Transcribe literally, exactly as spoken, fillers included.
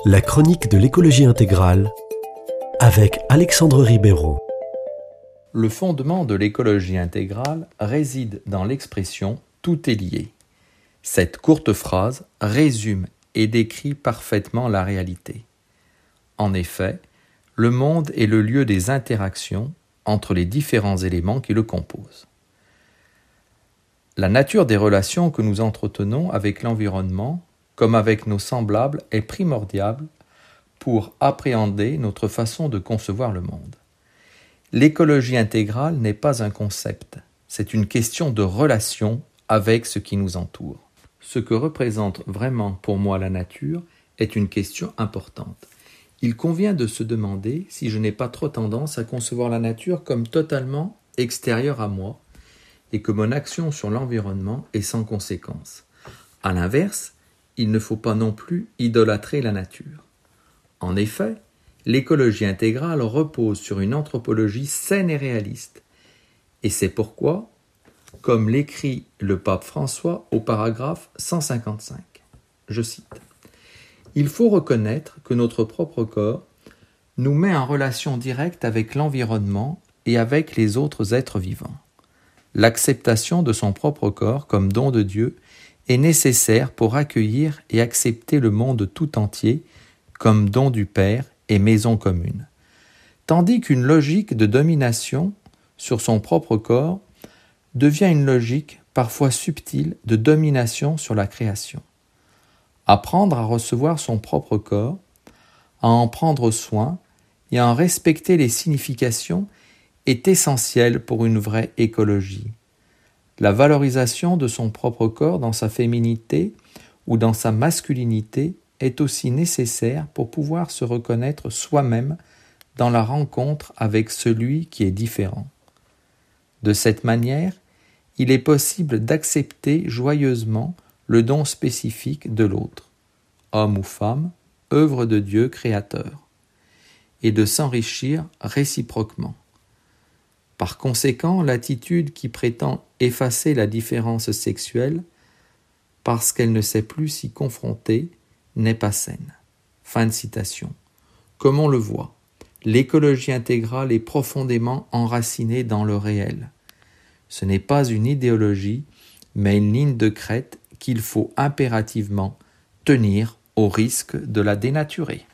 La chronique de l'écologie intégrale avec Alexandre Ribeiro. Le fondement de l'écologie intégrale réside dans l'expression « tout est lié ». Cette courte phrase résume et décrit parfaitement la réalité. En effet, le monde est le lieu des interactions entre les différents éléments qui le composent. La nature des relations que nous entretenons avec l'environnement, comme avec nos semblables, est primordiale pour appréhender notre façon de concevoir le monde. L'écologie intégrale n'est pas un concept, c'est une question de relation avec ce qui nous entoure. Ce que représente vraiment pour moi la nature est une question importante. Il convient de se demander si je n'ai pas trop tendance à concevoir la nature comme totalement extérieure à moi et que mon action sur l'environnement est sans conséquence. À l'inverse, il ne faut pas non plus idolâtrer la nature. En effet, l'écologie intégrale repose sur une anthropologie saine et réaliste. Et c'est pourquoi, comme l'écrit le pape François au paragraphe cent cinquante-cinq, je cite, « Il faut reconnaître que notre propre corps nous met en relation directe avec l'environnement et avec les autres êtres vivants. L'acceptation de son propre corps comme don de Dieu est nécessaire pour accueillir et accepter le monde tout entier comme don du Père et maison commune. Tandis qu'une logique de domination sur son propre corps devient une logique parfois subtile de domination sur la création. Apprendre à recevoir son propre corps, à en prendre soin et à en respecter les significations est essentiel pour une vraie écologie. La valorisation de son propre corps dans sa féminité ou dans sa masculinité est aussi nécessaire pour pouvoir se reconnaître soi-même dans la rencontre avec celui qui est différent. De cette manière, il est possible d'accepter joyeusement le don spécifique de l'autre, homme ou femme, œuvre de Dieu créateur, et de s'enrichir réciproquement. Par conséquent, l'attitude qui prétend effacer la différence sexuelle parce qu'elle ne sait plus s'y confronter n'est pas saine. » Fin de citation. Comme on le voit, l'écologie intégrale est profondément enracinée dans le réel. Ce n'est pas une idéologie, mais une ligne de crête qu'il faut impérativement tenir au risque de la dénaturer.